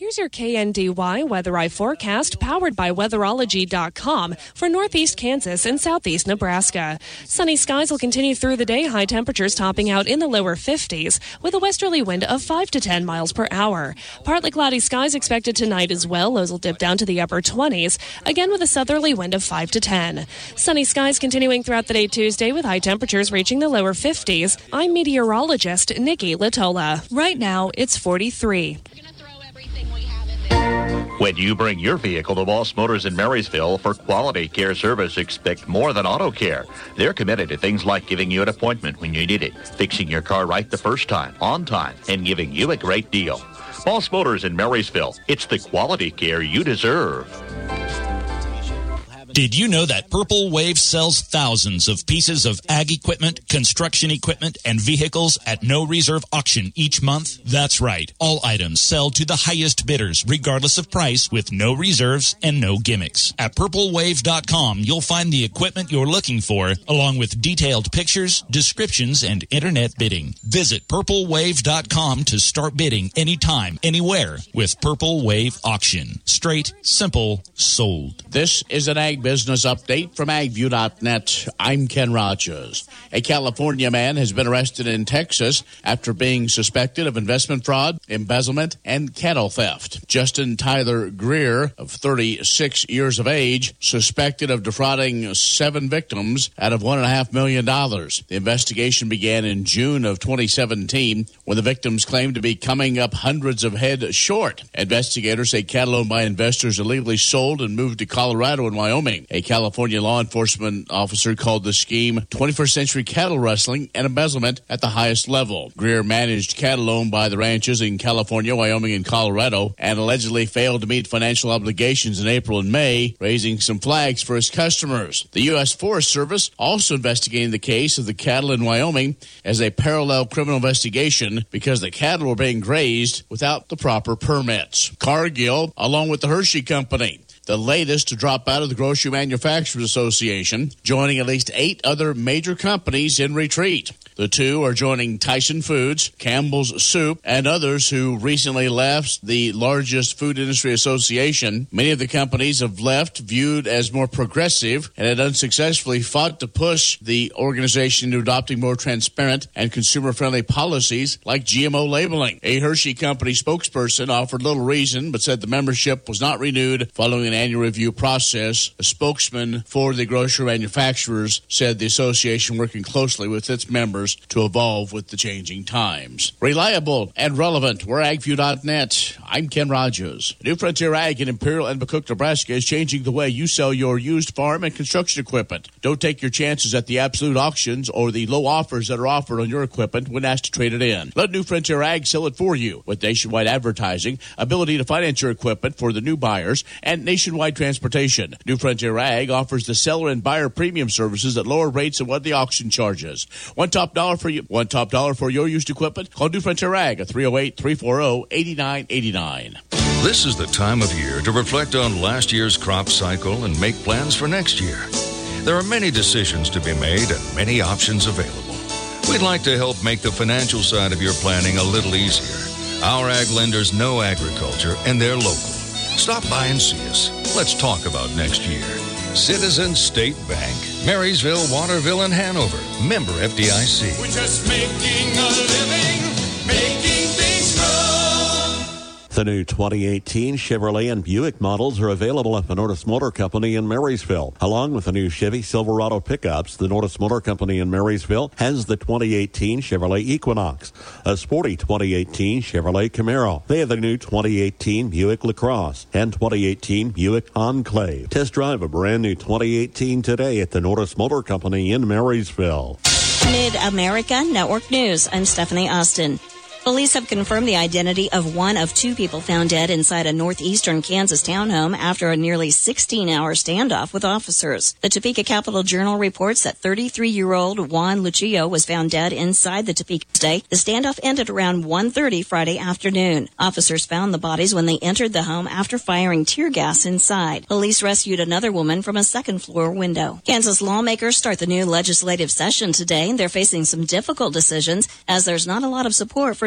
Here's your KNDY Weather Eye forecast powered by weatherology.com for northeast Kansas and southeast Nebraska. Sunny skies will continue through the day, high temperatures topping out in the lower 50s with a westerly wind of 5 to 10 miles per hour. Partly cloudy skies expected tonight as well. Lows will dip down to the upper 20s, again with a southerly wind of 5 to 10. Sunny skies continuing throughout the day Tuesday with high temperatures reaching the lower 50s. I'm meteorologist Nikki Latola. Right now, it's 43. When you bring your vehicle to Moss Motors in Marysville for quality care service, expect more than auto care. They're committed to things like giving you an appointment when you need it, fixing your car right the first time, on time, and giving you a great deal. Moss Motors in Marysville. It's the quality care you deserve. Did you know that Purple Wave sells thousands of pieces of ag equipment, construction equipment, and vehicles at no reserve auction each month? That's right. All items sell to the highest bidders, regardless of price, with no reserves and no gimmicks. At purplewave.com, you'll find the equipment you're looking for, along with detailed pictures, descriptions, and internet bidding. Visit purplewave.com to start bidding anytime, anywhere with Purple Wave Auction. Straight, simple, sold. This is an ag business update from agview.net. I'm Ken Rogers. A California man has been arrested in Texas after being suspected of investment fraud, embezzlement, and cattle theft. Justin Tyler Greer, of 36 years of age, suspected of defrauding 7 victims out of $1.5 million. The investigation began in June of 2017 when the victims claimed to be coming up hundreds of head short. Investigators say cattle owned by investors illegally sold and moved to Colorado and Wyoming. A California law enforcement officer called the scheme 21st century cattle rustling and embezzlement at the highest level. Greer managed cattle owned by the ranches in California, Wyoming, and Colorado, and allegedly failed to meet financial obligations in April and May, raising some flags for his customers. The U.S. Forest Service also investigating the case of the cattle in Wyoming as a parallel criminal investigation because the cattle were being grazed without the proper permits. Cargill, along with the Hershey Company, the latest to drop out of the Grocery Manufacturers Association, joining at least 8 other major companies in retreat. The two are joining Tyson Foods, Campbell's Soup, and others who recently left the largest food industry association. Many of the companies have left viewed as more progressive and had unsuccessfully fought to push the organization into adopting more transparent and consumer-friendly policies like GMO labeling. A Hershey Company spokesperson offered little reason but said the membership was not renewed following an annual review process. A spokesman for the grocery manufacturers said the association working closely with its members to evolve with the changing times. Reliable and relevant. We're agview.net. I'm Ken Rogers. New Frontier Ag in Imperial and McCook, Nebraska is changing the way you sell your used farm and construction equipment. Don't take your chances at the absolute auctions or the low offers that are offered on your equipment when asked to trade it in. Let New Frontier Ag sell it for you with nationwide advertising, ability to finance your equipment for the new buyers, and nationwide transportation. New Frontier Ag offers the seller and buyer premium services at lower rates than what the auction charges. One top dollar for your used equipment. Call New Frontier Ag at 308-340-8989. This is the time of year to reflect on last year's crop cycle and make plans for next year. There are many decisions to be made and many options available. We'd like to help make the financial side of your planning a little easier. Our ag lenders know agriculture and they're local. Stop by and see us. Let's talk about next year. Citizens State Bank, Marysville, Waterville, and Hanover. Member FDIC. We're just making a living, making things grow. The new 2018 Chevrolet and Buick models are available at the Nordis Motor Company in Marysville. Along with the new Chevy Silverado pickups, the Nordis Motor Company in Marysville has the 2018 Chevrolet Equinox, a sporty 2018 Chevrolet Camaro. They have the new 2018 Buick LaCrosse and 2018 Buick Enclave. Test drive a brand new 2018 today at the Nordis Motor Company in Marysville. Mid-America Network News. I'm Stephanie Austin. Police have confirmed the identity of one of 2 people found dead inside a northeastern Kansas townhome after a nearly 16-hour standoff with officers. The Topeka Capital Journal reports that 33-year-old Juan Lucio was found dead inside the Topeka State. The standoff ended around 1:30 Friday afternoon. Officers found the bodies when they entered the home after firing tear gas inside. Police rescued another woman from a second-floor window. Kansas lawmakers start the new legislative session today. They're facing some difficult decisions as there's not a lot of support for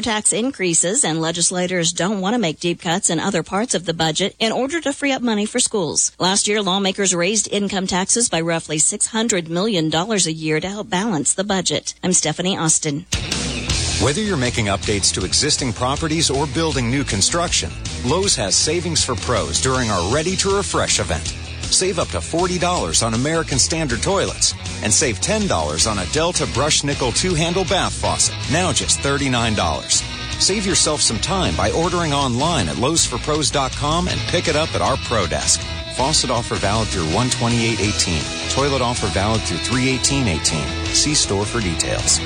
tax increases, and legislators don't want to make deep cuts in other parts of the budget in order to free up money for schools. Last year, lawmakers raised income taxes by roughly $600 million a year to help balance the budget. I'm Stephanie Austin. Whether you're making updates to existing properties or building new construction, Lowe's has savings for pros during our Ready to Refresh event. Save up to $40 on American Standard toilets and save $10 on a Delta Brush Nickel 2-handle bath faucet, now just $39. Save yourself some time by ordering online at lowesforpros.com and pick it up at our Pro Desk. Faucet offer valid through 1/28/18. Toilet offer valid through 3/18/18. See store for details.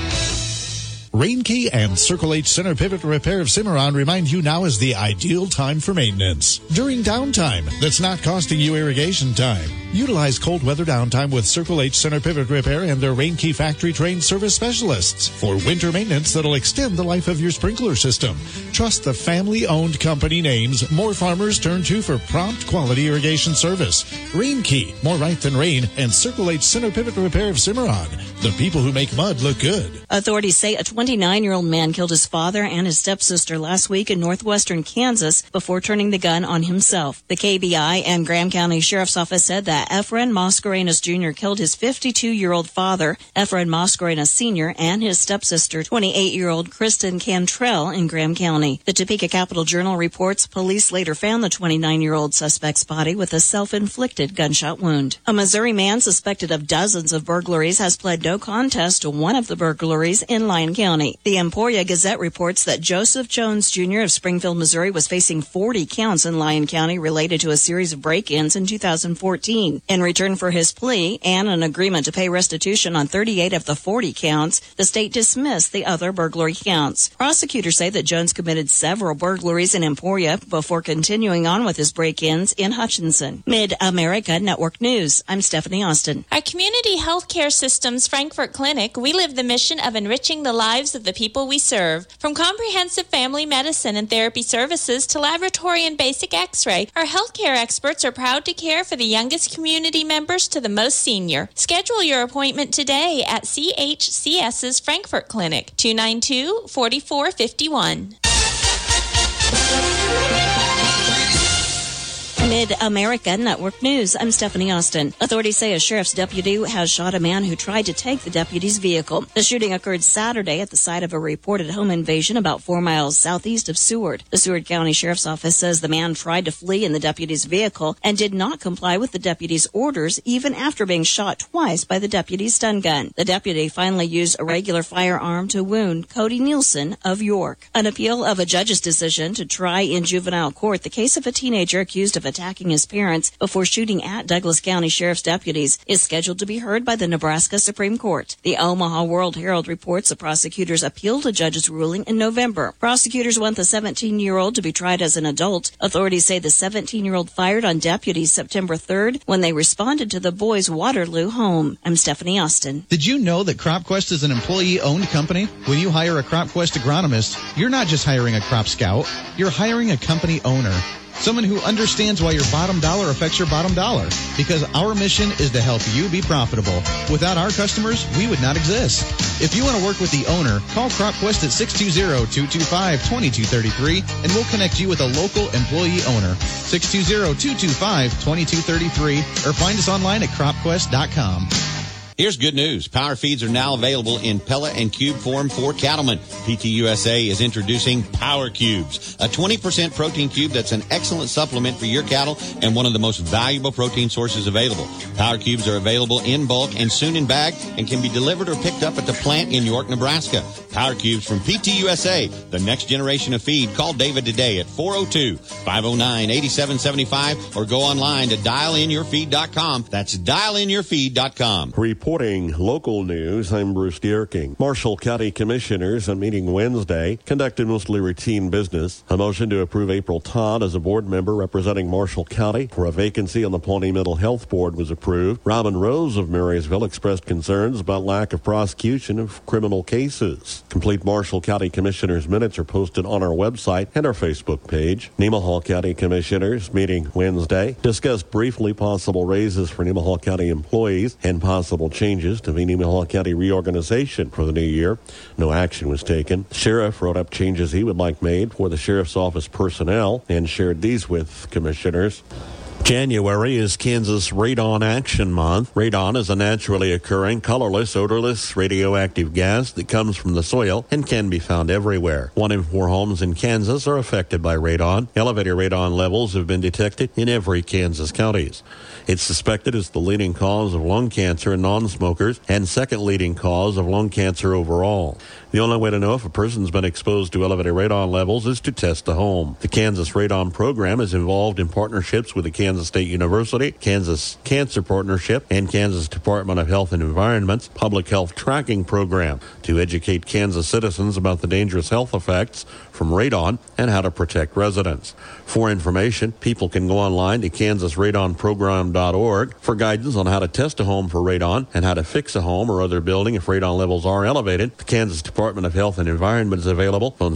Rainkey and Circle H Center Pivot Repair of Cimarron remind you now is the ideal time for maintenance. During downtime that's not costing you irrigation time. Utilize cold weather downtime with Circle H Center Pivot Repair and their Rainkey factory-trained service specialists for winter maintenance that'll extend the life of your sprinkler system. Trust the family-owned company names more farmers turn to for prompt quality irrigation service. Rainkey, more right than rain, and Circle H Center Pivot Repair of Cimarron. The people who make mud look good. Authorities say a 29-year-old man killed his father and his stepsister last week in northwestern Kansas before turning the gun on himself. The KBI and Graham County Sheriff's Office said that Efren Mascarenas Jr. killed his 52-year-old father, Efren Mascarenas Sr., and his stepsister, 28-year-old Kristen Cantrell, in Graham County. The Topeka Capital Journal reports police later found the 29-year-old suspect's body with a self-inflicted gunshot wound. A Missouri man suspected of dozens of burglaries has pled no contest to one of the burglaries in Lyon County. The Emporia Gazette reports that Joseph Jones Jr. of Springfield, Missouri, was facing 40 counts in Lyon County related to a series of break-ins in 2014. In return for his plea and an agreement to pay restitution on 38 of the 40 counts, the state dismissed the other burglary counts. Prosecutors say that Jones committed several burglaries in Emporia before continuing on with his break-ins in Hutchinson. Mid-America Network News. I'm Stephanie Austin. Our community healthcare system's Frankfort Clinic, we live the mission of enriching the lives of the people we serve. From comprehensive family medicine and therapy services to laboratory and basic x-ray, our healthcare experts are proud to care for the youngest community members to the most senior. Schedule your appointment today at CHCS's Frankfort Clinic, 292-4451. Mid-America Network News. I'm Stephanie Austin. Authorities say a sheriff's deputy has shot a man who tried to take the deputy's vehicle. The shooting occurred Saturday at the site of a reported home invasion about 4 miles southeast of Seward. The Seward County Sheriff's Office says the man tried to flee in the deputy's vehicle and did not comply with the deputy's orders even after being shot twice by the deputy's stun gun. The deputy finally used a regular firearm to wound Cody Nielsen of York. An appeal of a judge's decision to try in juvenile court the case of a teenager accused of attacking his parents before shooting at Douglas County Sheriff's deputies is scheduled to be heard by the Nebraska Supreme Court. The Omaha World Herald reports the prosecutors appealed a judge's ruling in November. Prosecutors want the 17-year-old to be tried as an adult. Authorities say the 17-year-old fired on deputies September 3rd when they responded to the boy's Waterloo home. I'm Stephanie Austin. Did you know that CropQuest is an employee-owned company? When you hire a CropQuest agronomist, you're not just hiring a crop scout, you're hiring a company owner. Someone who understands why your bottom dollar affects your bottom dollar. Because our mission is to help you be profitable. Without our customers, we would not exist. If you want to work with the owner, call CropQuest at 620-225-2233 and we'll connect you with a local employee owner. 620-225-2233 or find us online at cropquest.com. Here's good news. Power feeds are now available in pellet and cube form for cattlemen. PTUSA is introducing Power Cubes, a 20% protein cube that's an excellent supplement for your cattle and one of the most valuable protein sources available. Power Cubes are available in bulk and soon in bag and can be delivered or picked up at the plant in York, Nebraska. Power Cubes from PTUSA, the next generation of feed. Call David today at 402-509-8775 or go online to dialinyourfeed.com. That's dialinyourfeed.com. Reporting local news, I'm Bruce Dierking. Marshall County Commissioners, a meeting Wednesday, conducted mostly routine business. A motion to approve April Todd as a board member representing Marshall County for a vacancy on the Pawnee Mental Health Board was approved. Robin Rose of Marysville expressed concerns about lack of prosecution of criminal cases. Complete Marshall County Commissioners minutes are posted on our website and our Facebook page. Nemaha County Commissioners meeting Wednesday discussed briefly possible raises for Nemaha County employees and possible changes to Minnehaha County reorganization for the new year. No action was taken. The sheriff wrote up changes he would like made for the sheriff's office personnel and shared these with commissioners. January is Kansas Radon Action Month. Radon is a naturally occurring, colorless, odorless, radioactive gas that comes from the soil and can be found everywhere. 1 in 4 homes in Kansas are affected by radon. Elevated radon levels have been detected in every Kansas county. It's suspected as the leading cause of lung cancer in non-smokers and second leading cause of lung cancer overall. The only way to know if a person's been exposed to elevated radon levels is to test the home. The Kansas Radon Program is involved in partnerships with the Kansas State University, Kansas Cancer Partnership, and Kansas Department of Health and Environment's Public Health Tracking Program to educate Kansas citizens about the dangerous health effects from radon and how to protect residents. For information, people can go online to kansasradonprogram.org for guidance on how to test a home for radon and how to fix a home or other building if radon levels are elevated. The Kansas Department of Health and Environment is available on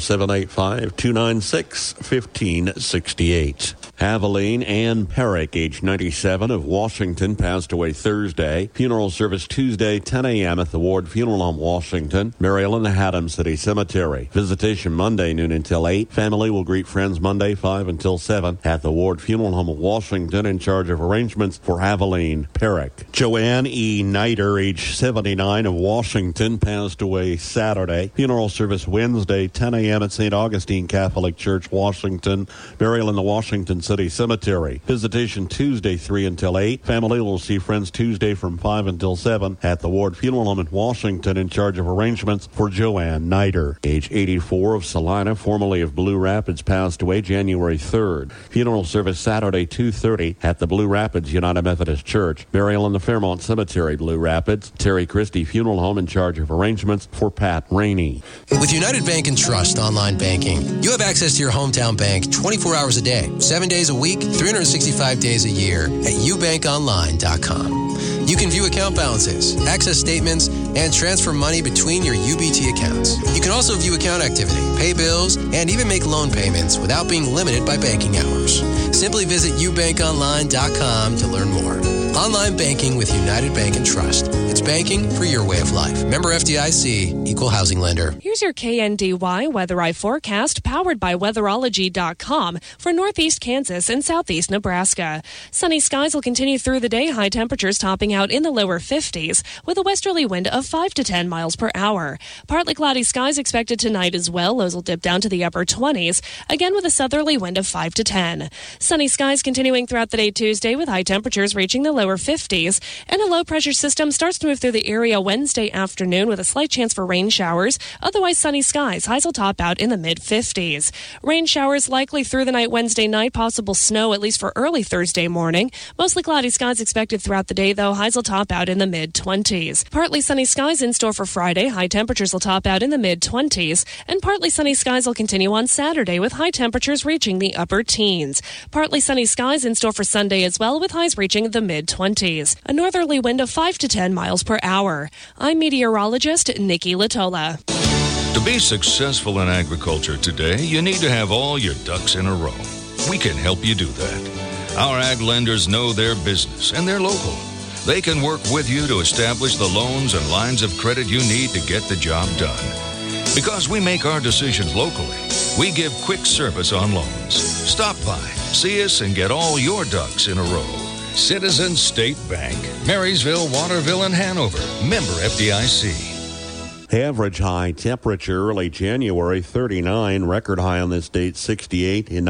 785-296-1568. Aveline Ann Perrick, age 97, of Washington, passed away Thursday. Funeral service Tuesday, 10 a.m. at the Ward Funeral Home, Washington, Maryland, Haddam City Cemetery. Visitation Monday, noon until 8. Family will greet friends Monday, 5 until 7 at the Ward Funeral Home of Washington, in charge of arrangements for Aveline Perrick. Joanne E. Nider, age 79, of Washington, passed away Saturday. Funeral service Wednesday, 10 a.m. at St. Augustine Catholic Church, Washington, burial in the Washington City Cemetery. Visitation Tuesday, 3 until 8. Family will see friends Tuesday from 5 until 7 at the Ward Funeral Home in Washington, in charge of arrangements for Joanne Nider. Age 84, of Salina, formerly of Blue Rapids, passed away January 3rd. Funeral service Saturday, 2:30 at the Blue Rapids United Methodist Church. Burial in the Fairmont Cemetery, Blue Rapids. Terry Christie Funeral Home, in charge of arrangements for Pat Rainey. With United Bank and Trust online banking, you have access to your hometown bank 24 hours a day, 7 days a week, 365 days a year at ubankonline.com. You can view account balances, access statements, and transfer money between your UBT accounts. You can also view account activity, pay bills, and even make loan payments without being limited by banking hours. Simply visit ubankonline.com to learn more. Online banking with United Bank and Trust. It's banking for your way of life. Member FDIC, Equal Housing Lender. Here's your KNDY Weather Eye forecast, powered by Weatherology.com for northeast Kansas and southeast Nebraska. Sunny skies will continue through the day, high temperatures topping out in the lower 50s, with a westerly wind of 5 to 10 miles per hour. Partly cloudy skies expected tonight as well. Lows will dip down to the upper 20s, again with a southerly wind of 5 to 10. Sunny skies continuing throughout the day Tuesday, with high temperatures reaching the lower 50s, and a low-pressure system starts to move through the area Wednesday afternoon with a slight chance for rain showers. Otherwise, sunny skies. Highs will top out in the mid-50s. Rain showers likely through the night Wednesday night. Possible snow at least for early Thursday morning. Mostly cloudy skies expected throughout the day, though. Highs will top out in the mid-20s. Partly sunny skies in store for Friday. High temperatures will top out in the mid-20s. And partly sunny skies will continue on Saturday, with high temperatures reaching the upper teens. Partly sunny skies in store for Sunday as well, with highs reaching the mid-20s. A northerly wind of 5 to 10 miles per hour. I'm meteorologist Nikki Latola. To be successful in agriculture today, you need to have all your ducks in a row. We can help you do that. Our ag lenders know their business and they're local. They can work with you to establish the loans and lines of credit you need to get the job done. Because we make our decisions locally, we give quick service on loans. Stop by, see us, and get all your ducks in a row. Citizens State Bank, Marysville, Waterville, and Hanover. Member FDIC. Average high temperature early January 39, record high on this date 68 in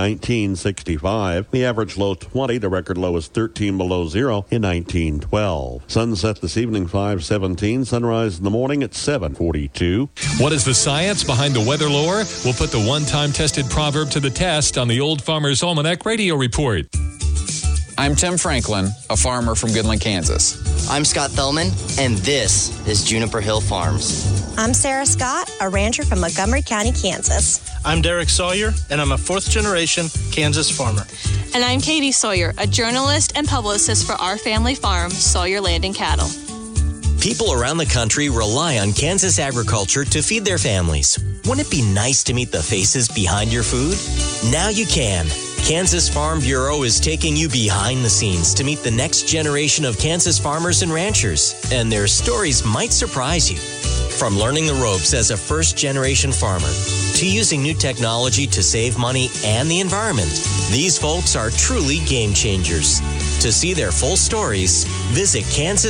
1965. The average low 20, the record low is 13 below zero in 1912. Sunset this evening 5:17, sunrise in the morning at 7:42. What is the science behind the weather lore? We'll put the one-time tested proverb to the test on the Old Farmer's Almanac Radio Report. I'm Tim Franklin, a farmer from Goodland, Kansas. I'm Scott Thellman, and this is Juniper Hill Farms. I'm Sarah Scott, a rancher from Montgomery County, Kansas. I'm Derek Sawyer, and I'm a fourth-generation Kansas farmer. And I'm Katie Sawyer, a journalist and publicist for our family farm, Sawyer Land and Cattle. People around the country rely on Kansas agriculture to feed their families. Wouldn't it be nice to meet the faces behind your food? Now you can. Kansas Farm Bureau is taking you behind the scenes to meet the next generation of Kansas farmers and ranchers, and their stories might surprise you. From learning the ropes as a first-generation farmer to using new technology to save money and the environment, these folks are truly game changers. To see their full stories, visit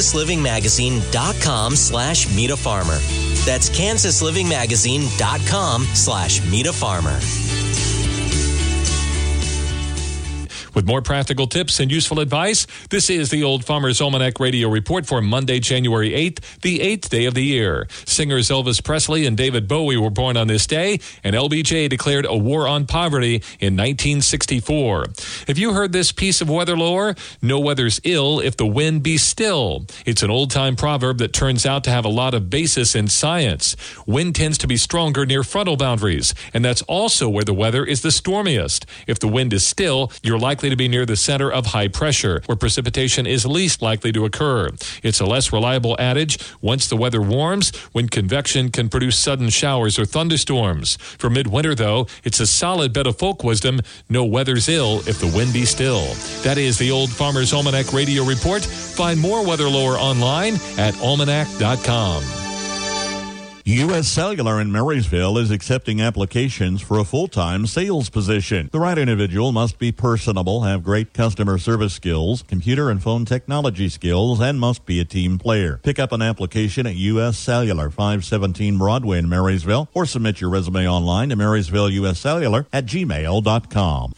KansasLivingMagazine.com/Meet a Farmer. That's KansasLivingMagazine.com/Meet a Farmer. With more practical tips and useful advice, this is the Old Farmer's Almanac Radio Report for Monday, January 8th, the 8th day of the year. Singers Elvis Presley and David Bowie were born on this day, and LBJ declared a war on poverty in 1964. Have you heard this piece of weather lore? No weather's ill if the wind be still. It's an old-time proverb that turns out to have a lot of basis in science. Wind tends to be stronger near frontal boundaries, and that's also where the weather is the stormiest. If the wind is still, you're likely to be near the center of high pressure, where precipitation is least likely to occur. It's a less reliable adage. Once the weather warms, wind convection can produce sudden showers or thunderstorms. For midwinter, though, it's a solid bit of folk wisdom. No weather's ill if the wind be still. That is the Old Farmer's Almanac Radio Report. Find more weather lore online at almanac.com. U.S. Cellular in Marysville is accepting applications for a full-time sales position. The right individual must be personable, have great customer service skills, computer and phone technology skills, and must be a team player. Pick up an application at U.S. Cellular, 517 Broadway in Marysville, or submit your resume online to MarysvilleUScellular@gmail.com.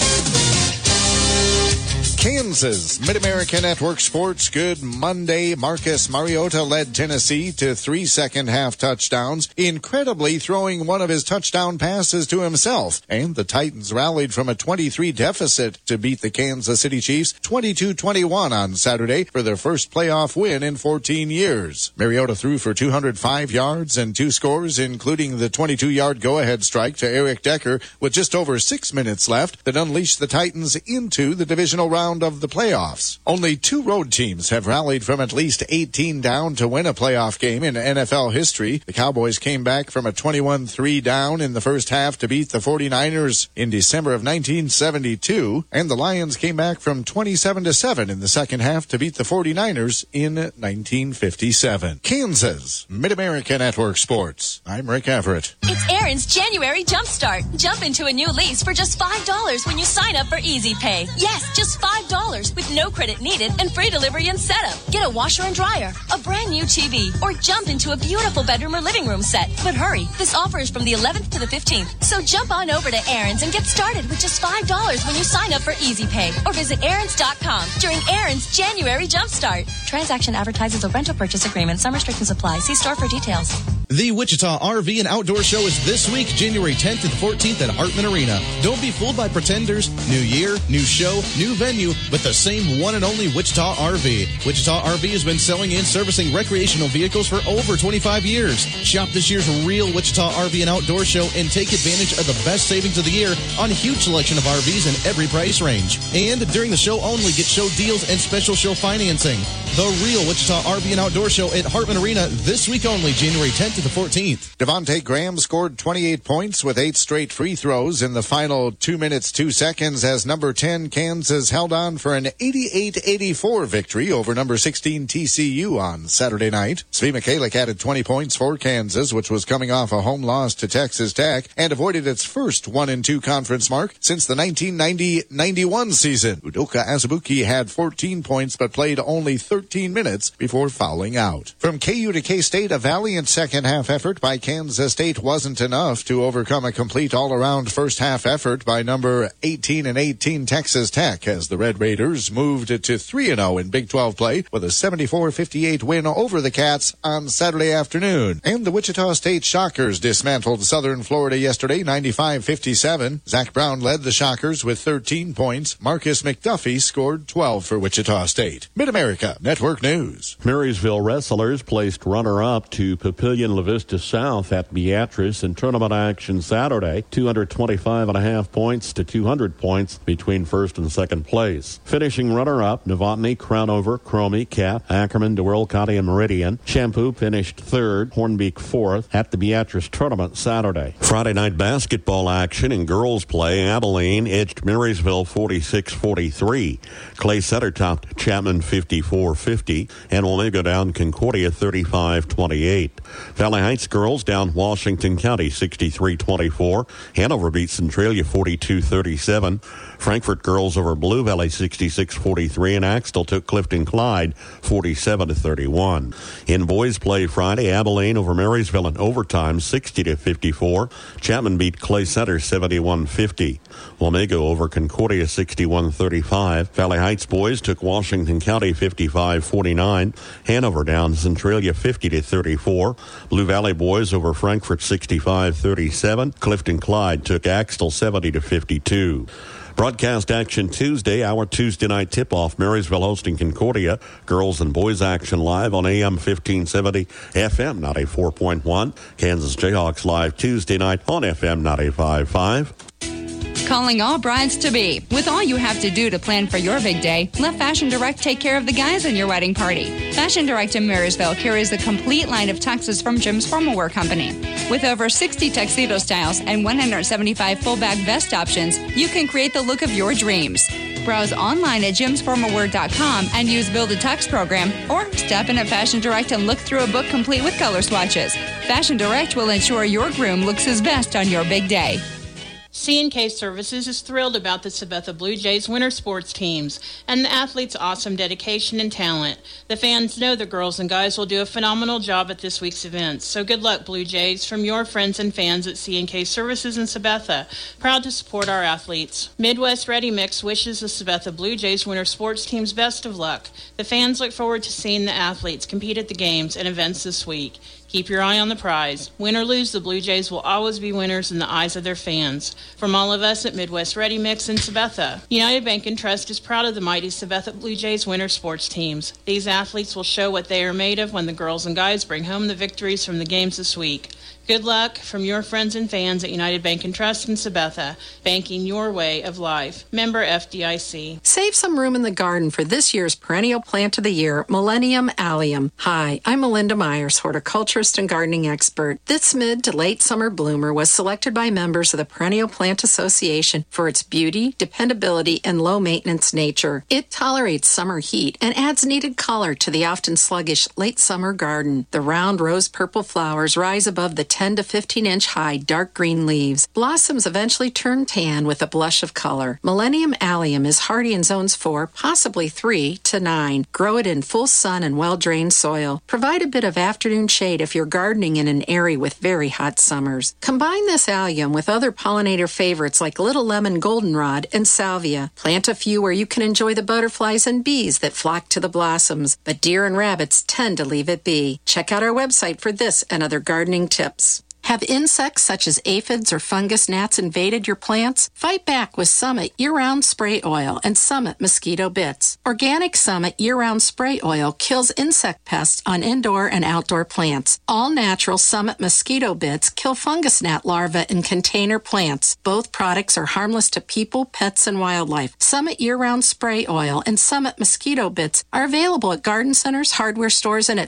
Kansas Mid-America Network Sports. Good Monday. Marcus Mariota led Tennessee to 3 second-half touchdowns, incredibly throwing one of his touchdown passes to himself. And the Titans rallied from a 23 deficit to beat the Kansas City Chiefs 22-21 on Saturday for their first playoff win in 14 years. Mariota threw for 205 yards and 2 scores, including the 22-yard go-ahead strike to Eric Decker with just over 6 minutes left that unleashed the Titans into the divisional round of the playoffs. Only 2 road teams have rallied from at least 18 down to win a playoff game in NFL history. The Cowboys came back from a 21-3 down in the first half to beat the 49ers in December of 1972, and the Lions came back from 27-7 in the second half to beat the 49ers in 1957. Kansas Mid-America Network Sports. I'm Rick Everett. It's Aaron's January Jumpstart. Jump into a new lease for just $5 when you sign up for Easy Pay. Yes, just $5 with no credit needed and free delivery and setup. Get a washer and dryer, a brand new TV, or jump into a beautiful bedroom or living room set. But hurry, this offer is from the 11th to the 15th. So jump on over to Aaron's and get started with just $5 when you sign up for Easy Pay or visit Aaron's.com during Aaron's January Jumpstart. Transaction advertises a rental purchase agreement. Some restrictions apply. See store for details. The Wichita RV and Outdoor Show is this week, January 10th and 14th at Hartman Arena. Don't be fooled by pretenders. New year, new show, new venue, but the same one and only Wichita RV. Wichita RV has been selling and servicing recreational vehicles for over 25 years. Shop this year's real Wichita RV and Outdoor Show and take advantage of the best savings of the year on a huge selection of RVs in every price range. And during the show only, get show deals and special show financing. The real Wichita RV and Outdoor Show at Hartman Arena this week only, January 10th to the 14th. Devontae Graham scored 28 points with 8 straight free throws in the final 2 minutes, 2 seconds as number 10 Kansas held on for an 88-84 victory over number 16 TCU on Saturday night. Svi Mikhailiuk added 20 points for Kansas, which was coming off a home loss to Texas Tech and avoided its first 1-2 conference mark since the 1990-91 season. Udoka Azubuike had 14 points but played only 13 minutes before fouling out. From KU to K-State, a valiant second-half effort by Kansas State wasn't enough to overcome a complete all-around first-half effort by number 18-18 Texas Tech as the Red Raiders moved to 3-0 in Big 12 play with a 74-58 win over the Cats on Saturday afternoon. And the Wichita State Shockers dismantled Southern Florida yesterday, 95-57. Zach Brown led the Shockers with 13 points. Marcus McDuffie scored 12 for Wichita State. Mid-America Network News. Marysville wrestlers placed runner-up to Papillion La Vista South at Beatrice in tournament action Saturday, 225.5 points to 200 points between first and second place. place. Finishing runner-up, Novotny, Crownover, Cromie, Cap, Ackerman, DeWearl, County, and Meridian. Shampoo finished third, Hornbeak fourth at the Beatrice Tournament Saturday. Friday night basketball action in girls play. Abilene edged Marysville 46-43. Clay Center topped Chapman 54-50, and Wamego down Concordia 35-28. Valley Heights girls down Washington County 63-24. Hanover beat Centralia 42-37. Frankfort girls over Blue Valley 66-43, and Axtell took Clifton Clyde 47-31. In boys play Friday, Abilene over Marysville in overtime 60-54. Chapman beat Clay Center 71-50. Wamego over Concordia 61-35. Valley Heights boys took Washington County 55-49. Hanover down Centralia 50-34. Blue Valley boys over Frankfort 65-37. Clifton Clyde took Axtell 70-52. Broadcast action Tuesday, our Tuesday night tip-off, Marysville hosting Concordia. Girls and boys action live on AM 1570, FM 94.1. Kansas Jayhawks live Tuesday night on FM 95.5. Calling all brides-to-be. With all you have to do to plan for your big day, let Fashion Direct take care of the guys in your wedding party. Fashion Direct in Marysville carries a complete line of tuxes from Jim's Formal Wear Company. With over 60 tuxedo styles and 175 full-back vest options, you can create the look of your dreams. Browse online at jimsformalwear.com and use Build a Tux program, or step in at Fashion Direct and look through a book complete with color swatches. Fashion Direct will ensure your groom looks his best on your big day. C&K Services is thrilled about the Sabetha Blue Jays winter sports teams and the athletes' awesome dedication and talent. The fans know the girls and guys will do a phenomenal job at this week's events. So good luck, Blue Jays, from your friends and fans at C&K Services in Sabetha. Proud to support our athletes. Midwest Ready Mix wishes the Sabetha Blue Jays winter sports teams best of luck. The fans look forward to seeing the athletes compete at the games and events this week. Keep your eye on the prize. Win or lose, the Blue Jays will always be winners in the eyes of their fans. From all of us at Midwest Ready Mix in Sabetha, United Bank and Trust is proud of the mighty Sabetha Blue Jays winter sports teams. These athletes will show what they are made of when the girls and guys bring home the victories from the games this week. Good luck from your friends and fans at United Bank and Trust in Sabetha, banking your way of life. Member FDIC. Save some room in the garden for this year's perennial plant of the year, Millennium Allium. Hi, I'm Melinda Myers, horticulturist and gardening expert. This mid to late summer bloomer was selected by members of the Perennial Plant Association for its beauty, dependability, and low-maintenance nature. It tolerates summer heat and adds needed color to the often sluggish late summer garden. The round rose-purple flowers rise above the 10 to 15 inch high dark green leaves. Blossoms eventually turn tan with a blush of color. Millennium Allium is hardy in zones 4, possibly 3 to 9. Grow it in full sun and well-drained soil. Provide a bit of afternoon shade if you're gardening in an area with very hot summers. Combine this allium with other pollinator favorites like little lemon goldenrod and salvia. Plant a few where you can enjoy the butterflies and bees that flock to the blossoms, but deer and rabbits tend to leave it be. Check out our website for this and other gardening tips. Have insects such as aphids or fungus gnats invaded your plants? Fight back with Summit Year-Round Spray Oil and Summit Mosquito Bits. Organic Summit Year-Round Spray Oil kills insect pests on indoor and outdoor plants. All-natural Summit Mosquito Bits kill fungus gnat larvae in container plants. Both products are harmless to people, pets, and wildlife. Summit Year-Round Spray Oil and Summit Mosquito Bits are available at garden centers, hardware stores, and at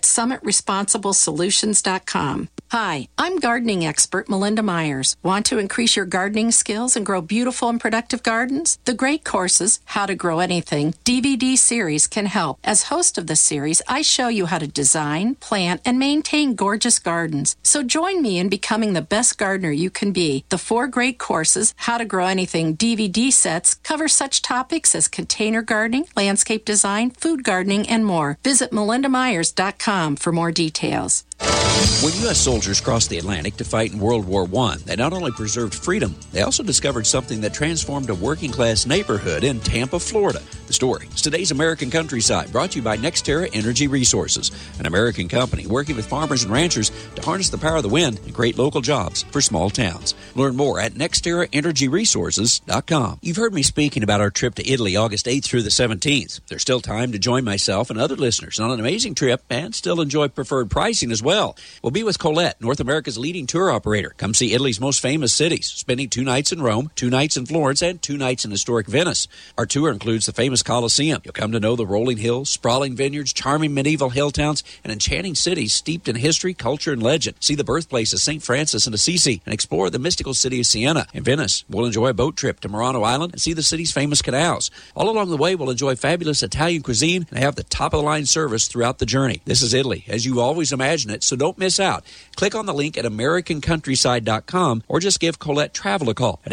SummitResponsibleSolutions.com. Hi, I'm gardening expert Melinda Myers. Want to increase your gardening skills and grow beautiful and productive gardens? The Great Courses, How to Grow Anything DVD series can help. As host of the series, I show you how to design, plant, and maintain gorgeous gardens. So join me in becoming the best gardener you can be. The 4 Great Courses, How to Grow Anything DVD sets cover such topics as container gardening, landscape design, food gardening, and more. Visit melindamyers.com for more details. When U.S. soldiers crossed the Atlantic to fight in World War I, they not only preserved freedom, they also discovered something that transformed a working-class neighborhood in Tampa, Florida. The story is today's American Countryside, brought to you by NextEra Energy Resources, an American company working with farmers and ranchers to harness the power of the wind and create local jobs for small towns. Learn more at NextEraEnergyResources.com. You've heard me speaking about our trip to Italy August 8th through the 17th. There's still time to join myself and other listeners on an amazing trip and still enjoy preferred pricing as well. We'll be with Colette, North America's leading tour operator. Come see Italy's most famous cities, spending 2 nights in Rome, 2 nights in Florence, and 2 nights in historic Venice. Our tour includes the famous Colosseum. You'll come to know the rolling hills, sprawling vineyards, charming medieval hill towns, and enchanting cities steeped in history, culture, and legend. See the birthplace of St. Francis and Assisi and explore the mystical city of Siena. In Venice, we'll enjoy a boat trip to Murano Island and see the city's famous canals. All along the way, we'll enjoy fabulous Italian cuisine and have the top-of-the-line service throughout the journey. This is Italy, as you always imagine it, so don't miss out. Click on the link at AmericanCountryside.com or just give Colette Travel a call at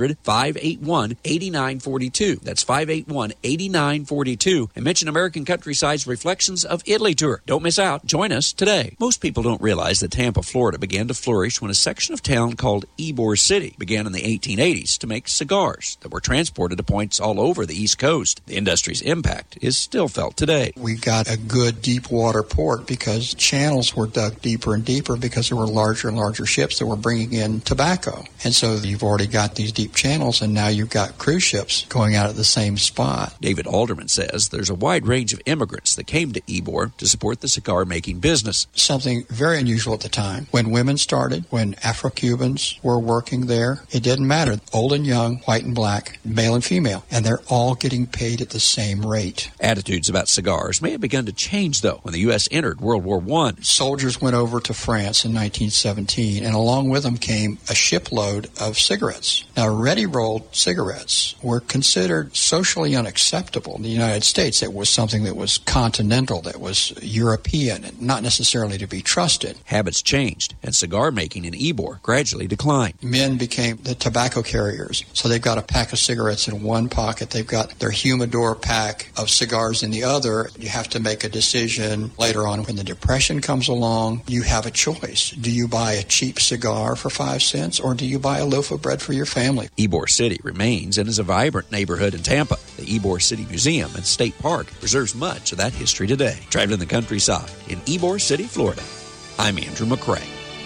800-581-8942. That's 581-8942. And mention American Countryside's Reflections of Italy tour. Don't miss out. Join us today. Most people don't realize that Tampa, Florida began to flourish when a section of town called Ybor City began in the 1880s to make cigars that were transported to points all over the East Coast. The industry's impact is still felt today. We got a good deep water port because channels were dug deeper and deeper because there were larger and larger ships that were bringing in tobacco. And so you've already got these deep channels, and now you've got cruise ships going out at the same spot. David Alderman says there's a wide range of immigrants that came to Ybor to support the cigar-making business. Something very unusual at the time. When women started, when Afro-Cubans were working there, it didn't matter. Old and young, white and black, male and female, and they're all getting paid at the same rate. Attitudes about cigars may have begun to change, though, when the U.S. entered World War I. Soldiers went over to France in 1917, and along with them came a shipload of cigarettes. Now, ready-rolled cigarettes were considered socially unacceptable in the United States. It was something that was continental, that was European, and not necessarily to be trusted. Habits changed, and cigar making in Ybor gradually declined. Men became the tobacco carriers, so they've got a pack of cigarettes in one pocket. They've got their humidor pack of cigars in the other. You have to make a decision later on. When the Depression comes along, you have a choice. Do you buy a cheap cigar for 5 cents, or do you buy a loaf of bread for your family? Ybor City remains and is a vibrant neighborhood in Tampa. The Ybor City Museum and State Park preserves much of that history today. Traveling the countryside in Ybor City, Florida. I'm Andrew McCrae.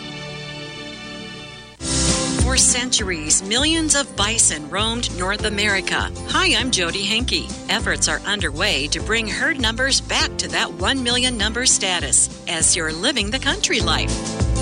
For centuries, millions of bison roamed North America. Hi, I'm Jody Henke. Efforts are underway to bring herd numbers back to that 1 million number status as you're living the country life.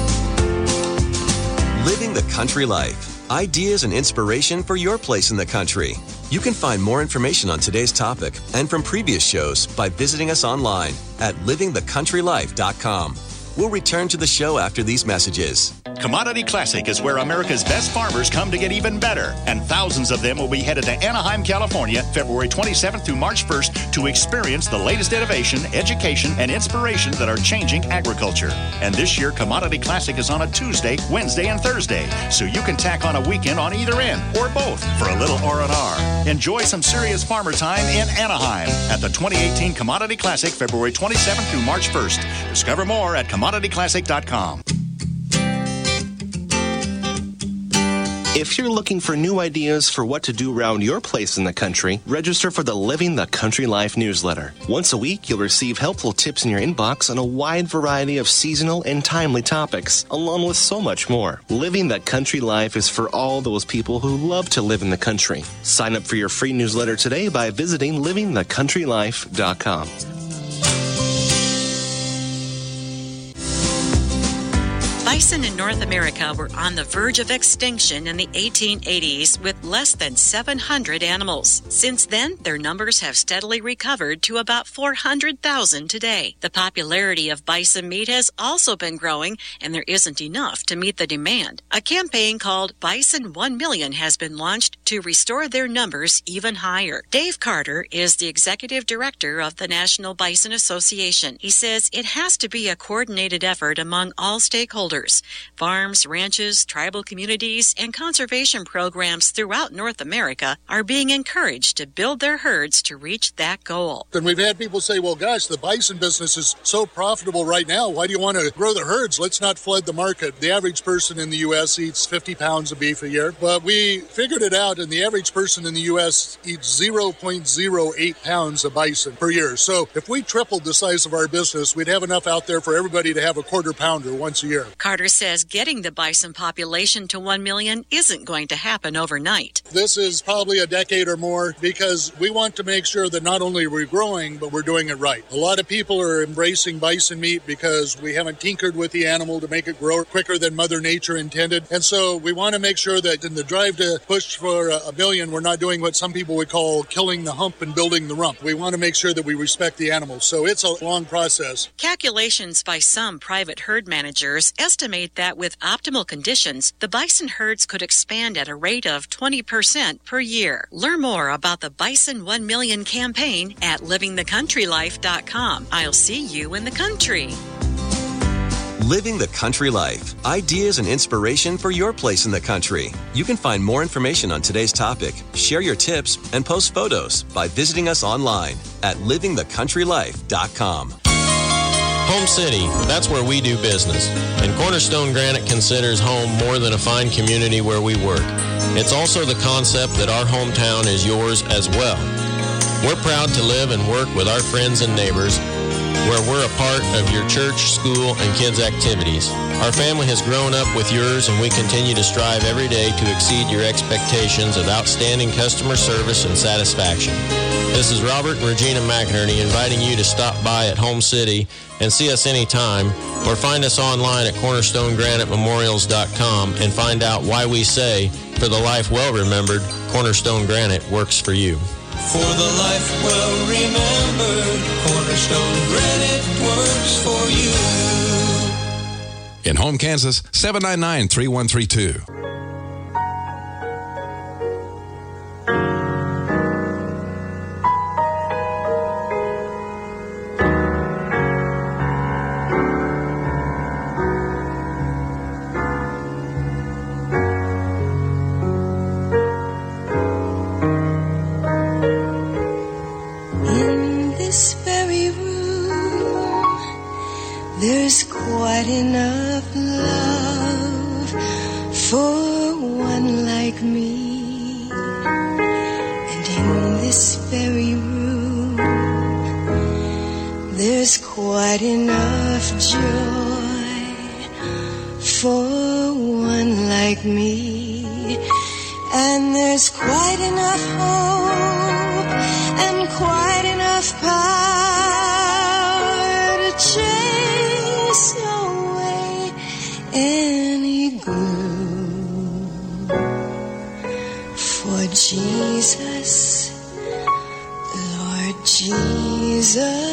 Living the country life. Ideas and inspiration for your place in the country. You can find more information on today's topic and from previous shows by visiting us online at livingthecountrylife.com. We'll return to the show after these messages. Commodity Classic is where America's best farmers come to get even better, and thousands of them will be headed to Anaheim, California, February 27th through March 1st to experience the latest innovation, education, and inspiration that are changing agriculture. And this year, Commodity Classic is on a Tuesday, Wednesday, and Thursday, so you can tack on a weekend on either end, or both, for a little R&R. Enjoy some serious farmer time in Anaheim at the 2018 Commodity Classic, February 27th through March 1st. Discover more at commodityclassic.com. If you're looking for new ideas for what to do around your place in the country, register for the Living the Country Life newsletter. Once a week, you'll receive helpful tips in your inbox on a wide variety of seasonal and timely topics, along with so much more. Living the Country Life is for all those people who love to live in the country. Sign up for your free newsletter today by visiting livingthecountrylife.com. Bison in North America were on the verge of extinction in the 1880s with less than 700 animals. Since then, their numbers have steadily recovered to about 400,000 today. The popularity of bison meat has also been growing, and there isn't enough to meet the demand. A campaign called Bison 1 Million has been launched to restore their numbers even higher. Dave Carter is the executive director of the National Bison Association. He says it has to be a coordinated effort among all stakeholders. numbers. Farms, ranches, tribal communities, and conservation programs throughout North America are being encouraged to build their herds to reach that goal. And we've had people say, well, gosh, the bison business is so profitable right now. Why do you want to grow the herds? Let's not flood the market. The average person in the U.S. eats 50 pounds of beef a year. But we figured it out, and the average person in the U.S. eats 0.08 pounds of bison per year. So if we tripled the size of our business, we'd have enough out there for everybody to have a quarter pounder once a year. Carter says getting the bison population to 1 million isn't going to happen overnight. This is probably a decade or more because we want to make sure that not only are we growing, but we're doing it right. A lot of people are embracing bison meat because we haven't tinkered with the animal to make it grow quicker than Mother Nature intended. And so we want to make sure that in the drive to push for a billion, we're not doing what some people would call killing the hump and building the rump. We want to make sure that we respect the animals. So it's a long process. Calculations by some private herd managers estimate that with optimal conditions, the bison herds could expand at a rate of 20% per year. Learn more about the Bison 1 Million campaign at livingthecountrylife.com. I'll see you in the country. Living the Country Life. Ideas and inspiration for your place in the country. You can find more information on today's topic, share your tips, and post photos by visiting us online at livingthecountrylife.com. Home City, that's where we do business. And Cornerstone Granite considers home more than a fine community where we work. It's also the concept that our hometown is yours as well. We're proud to live and work with our friends and neighbors, where we're a part of your church, school, and kids' activities. Our family has grown up with yours, and we continue to strive every day to exceed your expectations of outstanding customer service and satisfaction. This is Robert and Regina McInerney inviting you to stop by at Home City and see us anytime, or find us online at cornerstonegraniteMemorials.com and find out why we say, for the life well remembered, Cornerstone Granite works for you. For the life well remembered, Cornerstone Granite works for you. In Home, Kansas, 799-3132. There's quite enough love for one like me. And in this very room, there's quite enough joy for one like me. And there's quite enough hope and quite enough power to chase away any gloom. For Jesus, Lord Jesus,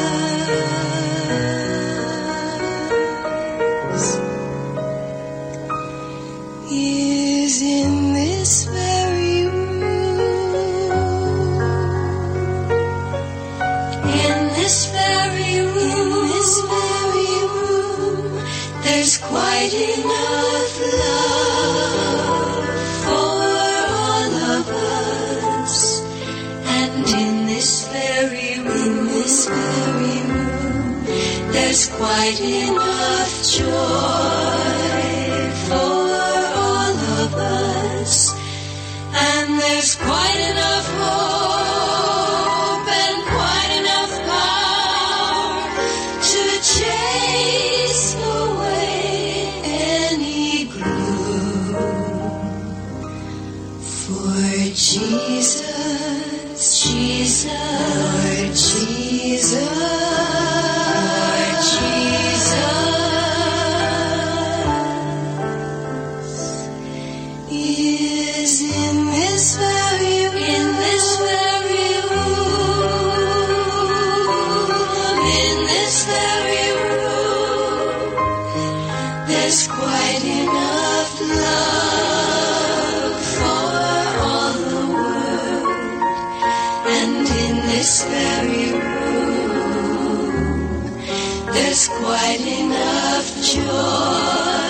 is in this very room. In this very room, there's quite enough love for all of us. And in this very room, there's quite enough joy for all of us. And there's quite enough hope and quite enough power to chase away any gloom. For Jesus, Lord Jesus, is in this very room. There's quite enough love for all the world. And in this very room, there's quite enough joy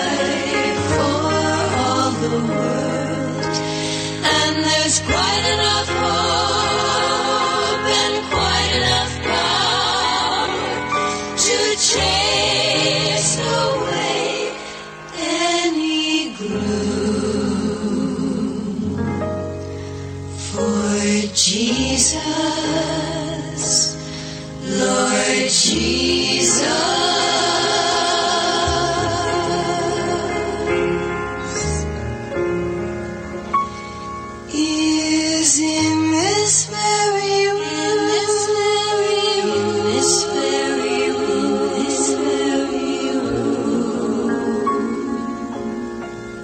Jesus is in this very room, in this very room, this very room,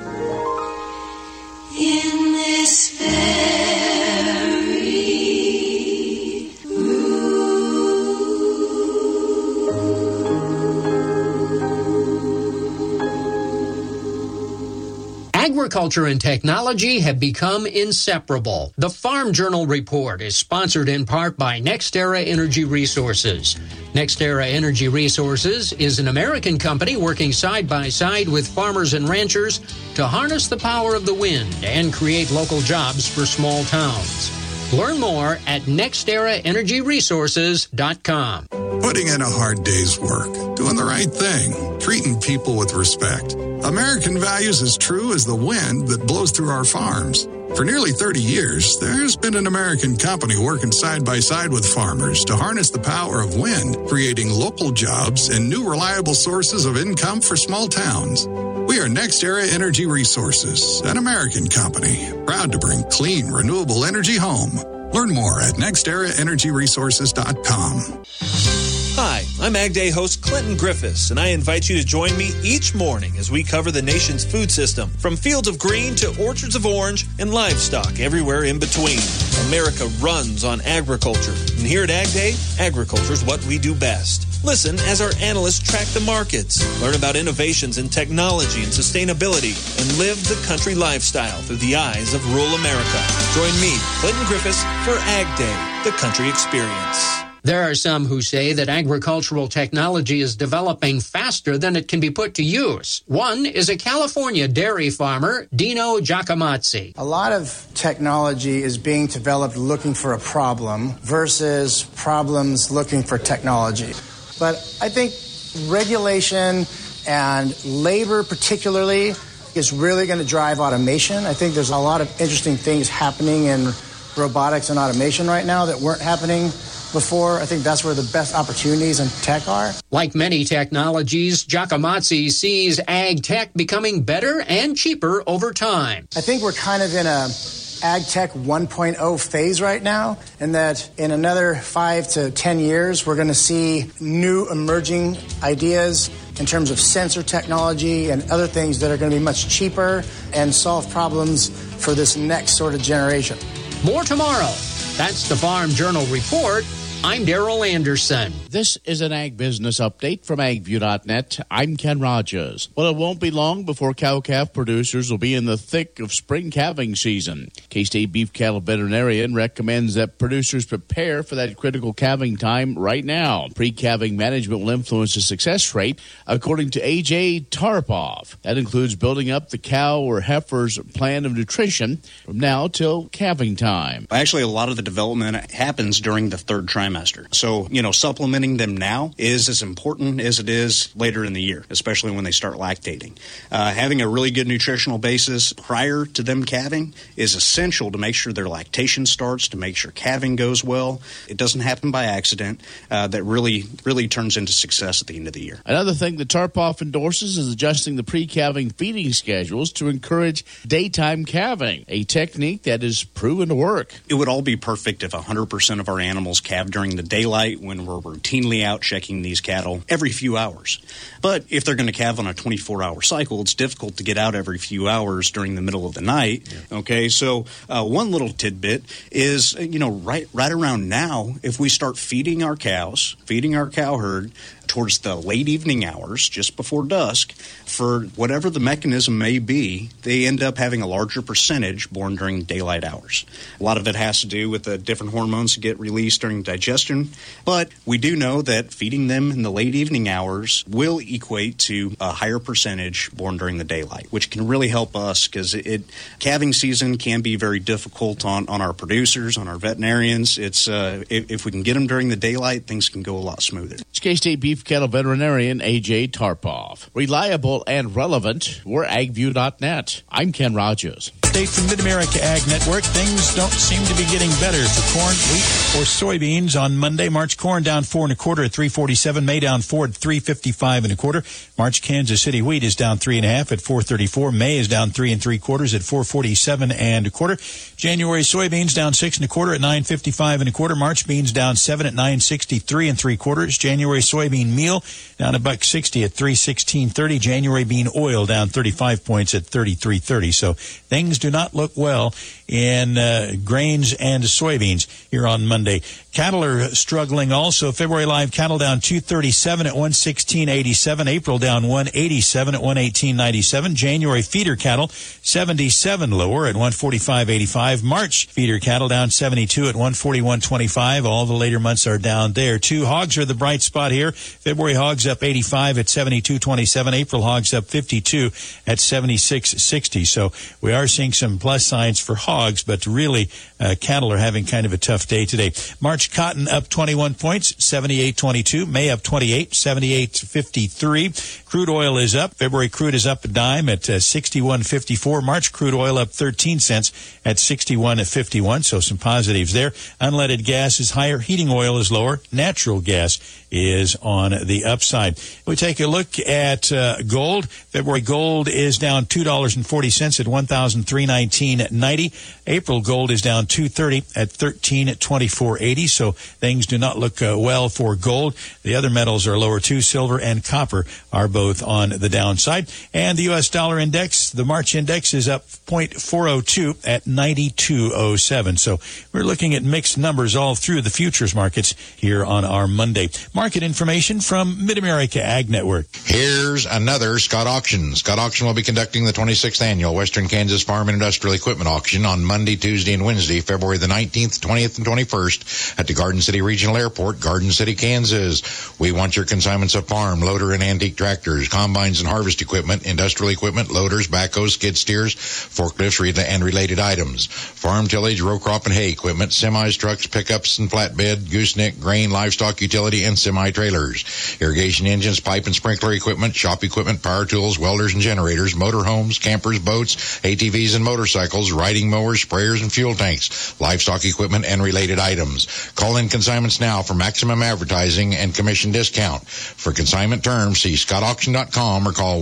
in this very Agriculture and technology have become inseparable. The Farm Journal Report is sponsored in part by NextEra Energy Resources. NextEra Energy Resources is an American company working side by side with farmers and ranchers to harness the power of the wind and create local jobs for small towns. Learn more at nexteraenergyresources.com. Putting in a hard day's work, doing the right thing, treating people with respect. American values as true as the wind that blows through our farms. For nearly 30 years, there's been an American company working side by side with farmers to harness the power of wind, creating local jobs and new reliable sources of income for small towns. We are NextEra Energy Resources, an American company, proud to bring clean, renewable energy home. Learn more at nexteraenergyresources.com. Hi, I'm Ag Day host Clinton Griffiths, and I invite you to join me each morning as we cover the nation's food system, from fields of green to orchards of orange and livestock everywhere in between. America runs on agriculture, and here at Ag Day, agriculture is what we do best. Listen as our analysts track the markets, learn about innovations in technology and sustainability, and live the country lifestyle through the eyes of rural America. Join me, Clinton Griffiths, for Ag Day, the country experience. There are some who say that agricultural technology is developing faster than it can be put to use. One is a California dairy farmer, Dino Giacomazzi. A lot of technology is being developed looking for a problem versus problems looking for technology. But I think regulation and labor particularly is really going to drive automation. I think there's a lot of interesting things happening in robotics and automation right now that weren't happening before. I think that's where the best opportunities in tech are. Like many technologies, Giacomazzi sees ag tech becoming better and cheaper over time. I think we're kind of in a ag tech 1.0 phase right now, and that in another 5 to 10 years, we're going to see new emerging ideas in terms of sensor technology and other things that are going to be much cheaper and solve problems for this next sort of generation. More tomorrow. That's the Farm Journal Report. I'm Darrell Anderson. This is an Ag Business Update from AgView.net. I'm Ken Rogers. Well, it won't be long before cow-calf producers will be in the thick of spring calving season. K-State Beef Cattle Veterinarian recommends that producers prepare for that critical calving time right now. Pre-calving management will influence the success rate, according to A.J. Tarpoff. That includes building up the cow or heifer's plan of nutrition from now till calving time. Actually, a lot of the development happens during the third trimester. So, supplementing them now is as important as it is later in the year, especially when they start lactating. Having a really good nutritional basis prior to them calving is essential to make sure their lactation starts, to make sure calving goes well. It doesn't happen by accident. That really turns into success at the end of the year. Another thing that Tarpoff endorses is adjusting the pre-calving feeding schedules to encourage daytime calving, a technique that is proven to work. It would all be perfect if 100% of our animals calved during the daylight when we're routinely out checking these cattle every few hours. But if they're going to calve on a 24-hour cycle, it's difficult to get out every few hours during the middle of the night. Yeah. Okay, so one little tidbit is, right around now, if we start feeding our cow herd towards the late evening hours, just before dusk, for whatever the mechanism may be, they end up having a larger percentage born during daylight hours. A lot of it has to do with the different hormones that get released during digestion, but we do know that feeding them in the late evening hours will equate to a higher percentage born during the daylight, which can really help us because calving season can be very difficult on our producers, on our veterinarians. It's if we can get them during the daylight, things can go a lot smoother. It's K-State Beef Cattle Veterinarian A.J. Tarpoff. Reliable and relevant. We're AgView.net. I'm Ken Rogers. update from Mid-America Ag Network. Things don't seem to be getting better for corn, wheat, or soybeans on Monday. March corn down 4 1/4 at 347. May down 4 at 355 1/4. March Kansas City wheat is down 3 1/2 at 434. May is down 3 3/4 at 447 1/4. January soybeans down 6 1/4 at 955 1/4. March beans down 7 at 963 3/4. January soybean meal down $1.60 at 316.30. January bean oil down 35 points at 33.30. So things do not look well in grains and soybeans here on Monday. Cattle are struggling also. February live cattle down 237 at 116.87. April down 187 at 118.97. January feeder cattle 77 lower at 145.85. March feeder cattle down 72 at 141.25. All the later months are down there too. Hogs are the bright spot here. February hogs up 85 at 72.27. April hogs up 52 at 76.60. So we are seeing some plus signs for hogs, but really cattle are having kind of a tough day today. March cotton up 21 points, 78.22. May up 28, 78.53. Crude oil is up. February crude is up a dime at 61.54. March crude oil up 13 cents at 61.51. So some positives there. Unleaded gas is higher. Heating oil is lower. Natural gas is on the upside. We take a look at gold. February gold is down $2.40 at $1,319.90. April gold is down $2.30 at $1324.80. So things do not look well for gold. The other metals are lower too. Silver and copper are both on the downside. And the U.S. dollar index, the March index, is up 0.402 at 92.07. So we're looking at mixed numbers all through the futures markets here on our Monday. Market information from Mid-America Ag Network. Here's another Scott Auction. Scott Auction will be conducting the 26th annual Western Kansas Farm and Industrial Equipment Auction on Monday, Tuesday, and Wednesday, February the 19th, 20th, and 21st at the Garden City Regional Airport, Garden City, Kansas. We want your consignments of farm, loader, and antique tractors, combines and harvest equipment, industrial equipment, loaders, backhoes, skid steers, forklifts, and related items, farm tillage, row crop, and hay equipment, semis, trucks, pickups, and flatbed, gooseneck, grain, livestock, utility, and semi-trailers, irrigation engines, pipe and sprinkler equipment, shop equipment, power tools, welders and generators, motor homes, campers, boats, ATVs and motorcycles, riding mowers, sprayers and fuel tanks, livestock equipment, and related items. Call in consignments now for maximum advertising and commission discount. For consignment terms, see scottauction.com or call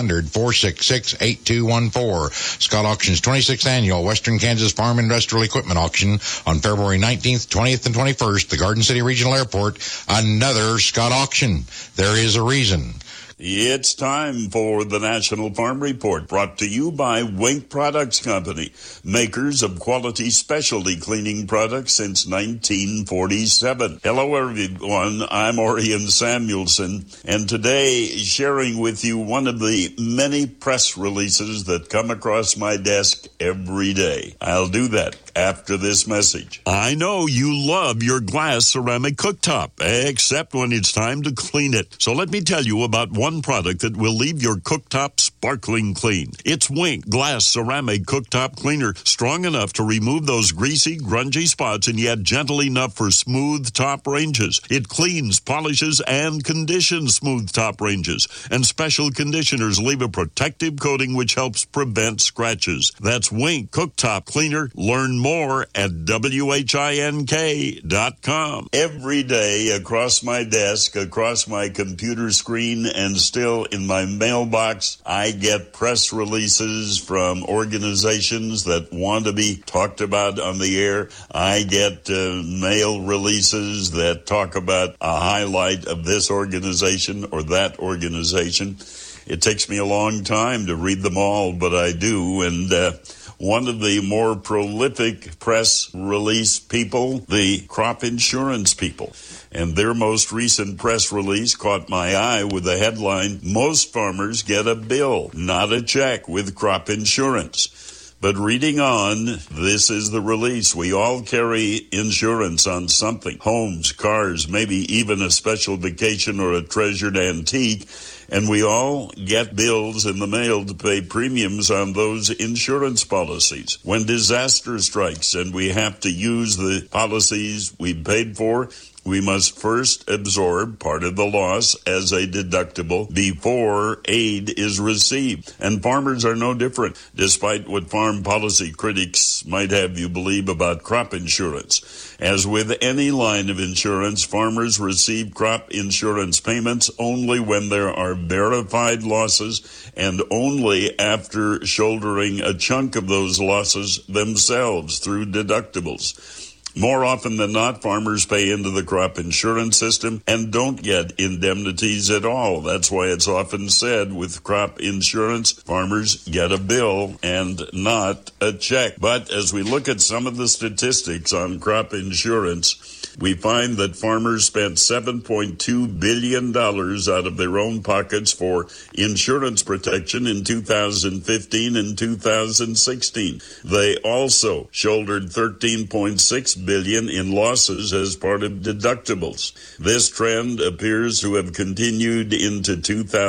1-800-466-8214. Scott Auction's 26th annual Western Kansas Farm Industrial Equipment Auction on February 19th, 20th, and 21st, the Garden City Regional Airport. Another Scott Auction. There is a reason. It's time for the National Farm Report, brought to you by Wink Products Company, makers of quality specialty cleaning products since 1947. Hello, everyone. I'm Orion Samuelson, and today sharing with you one of the many press releases that come across my desk every day. I'll do that after this message. I know you love your glass ceramic cooktop, except when it's time to clean it. So let me tell you about one product that will leave your cooktop sparkling clean. It's Wink Glass Ceramic Cooktop Cleaner, strong enough to remove those greasy, grungy spots and yet gentle enough for smooth top ranges. It cleans, polishes, and conditions smooth top ranges. And special conditioners leave a protective coating which helps prevent scratches. That's Wink Cooktop Cleaner. Learn more at WHINK.com. Every day across my desk, across my computer screen, and still in my mailbox, I get press releases from organizations that want to be talked about on the air. I get mail releases that talk about a highlight of this organization or that organization. It takes me a long time to read them all, but I do, and one of the more prolific press release people, the crop insurance people. And their most recent press release caught my eye with the headline, "Most farmers get a bill, not a check with crop insurance." But reading on, this is the release. We all carry insurance on something. Homes, cars, maybe even a special vacation or a treasured antique. And we all get bills in the mail to pay premiums on those insurance policies. When disaster strikes and we have to use the policies we paid for, we must first absorb part of the loss as a deductible before aid is received. And farmers are no different, despite what farm policy critics might have you believe about crop insurance. As with any line of insurance, farmers receive crop insurance payments only when there are verified losses and only after shouldering a chunk of those losses themselves through deductibles. More often than not, farmers pay into the crop insurance system and don't get indemnities at all. That's why it's often said with crop insurance, farmers get a bill and not a check. But as we look at some of the statistics on crop insurance, we find that farmers spent $7.2 billion out of their own pockets for insurance protection in 2015 and 2016. They also shouldered $13.6 billion in losses as part of deductibles. This trend appears to have continued into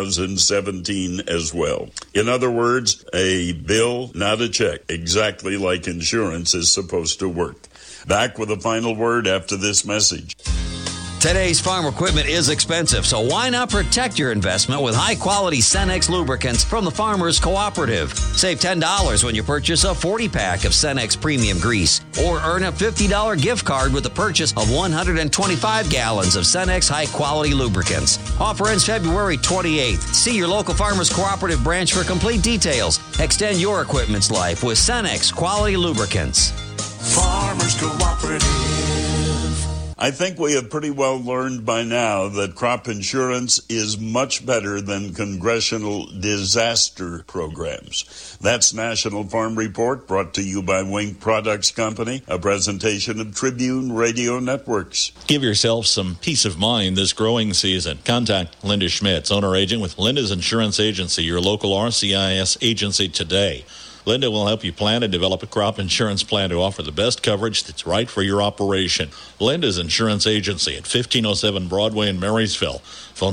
2017 as well. In other words, a bill, not a check, exactly like insurance is supposed to work. Back with a final word after this message. Today's farm equipment is expensive, so why not protect your investment with high-quality Cenex lubricants from the Farmers Cooperative? Save $10 when you purchase a 40-pack of Cenex Premium Grease, or earn a $50 gift card with the purchase of 125 gallons of Cenex high-quality lubricants. Offer ends February 28th. See your local Farmers Cooperative branch for complete details. Extend your equipment's life with Cenex quality lubricants. Farmers Cooperative. I think we have pretty well learned by now that crop insurance is much better than congressional disaster programs. That's National Farm Report, brought to you by Wink Products Company, a presentation of Tribune Radio Networks. Give yourself some peace of mind this growing season. Contact Linda Schmitz, owner-agent with Linda's Insurance Agency, your local RCIS agency today. Linda will help you plan and develop a crop insurance plan to offer the best coverage that's right for your operation. Linda's Insurance Agency at 1507 Broadway in Marysville. Phone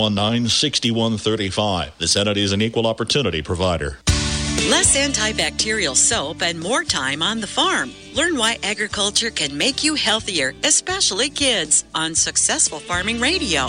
619-6135. This entity is an equal opportunity provider. Less antibacterial soap and more time on the farm. Learn why agriculture can make you healthier, especially kids, on Successful Farming Radio.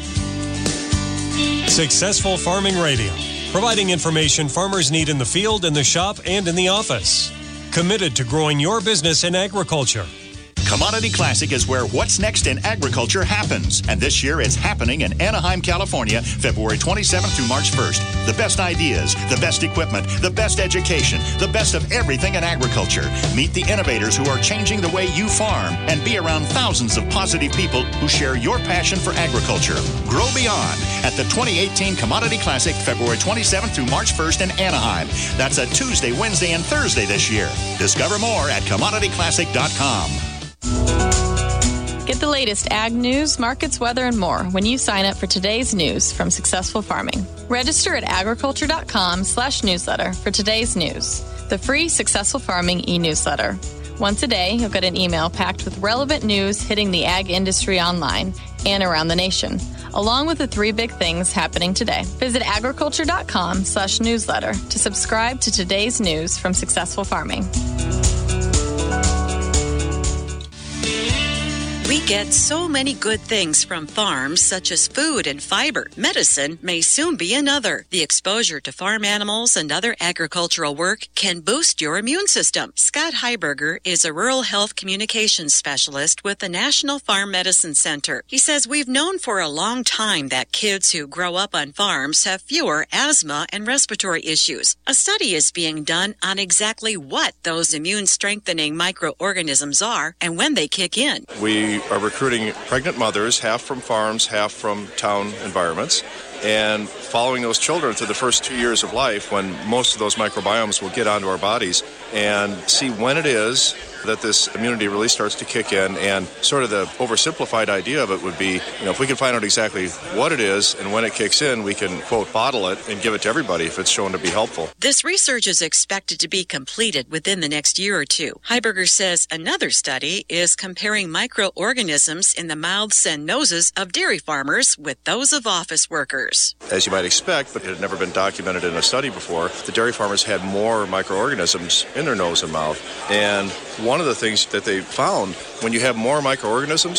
Successful Farming Radio, providing information farmers need in the field, in the shop, and in the office. Committed to growing your business in agriculture. Commodity Classic is where what's next in agriculture happens. And this year it's happening in Anaheim, California, February 27th through March 1st. The best ideas, the best equipment, the best education, the best of everything in agriculture. Meet the innovators who are changing the way you farm and be around thousands of positive people who share your passion for agriculture. Grow Beyond at the 2018 Commodity Classic, February 27th through March 1st in Anaheim. That's a Tuesday, Wednesday, and Thursday this year. Discover more at CommodityClassic.com. Get the latest ag news, markets, weather, and more when you sign up for today's news from Successful Farming. Register at agriculture.com/newsletter for today's news, the free Successful Farming e-newsletter. Once a day, you'll get an email packed with relevant news hitting the ag industry online and around the nation, along with the 3 big things happening today. Visit agriculture.com/newsletter to subscribe to today's news from Successful Farming. We get so many good things from farms, such as food and fiber. Medicine may soon be another. The exposure to farm animals and other agricultural work can boost your immune system. Scott Heiberger is a rural health communications specialist with the National Farm Medicine Center. He says we've known for a long time that kids who grow up on farms have fewer asthma and respiratory issues. A study is being done on exactly what those immune-strengthening microorganisms are and when they kick in. We are recruiting pregnant mothers, half from farms, half from town environments, and following those children through the first 2 years of life when most of those microbiomes will get onto our bodies and see when it is that this immunity really starts to kick in. And sort of the oversimplified idea of it would be, if we can find out exactly what it is and when it kicks in, we can, quote, bottle it and give it to everybody if it's shown to be helpful. This research is expected to be completed within the next year or two. Heiberger says another study is comparing microorganisms in the mouths and noses of dairy farmers with those of office workers. As you might expect, but it had never been documented in a study before, the dairy farmers had more microorganisms in their nose and mouth. And one of the things that they found, when you have more microorganisms,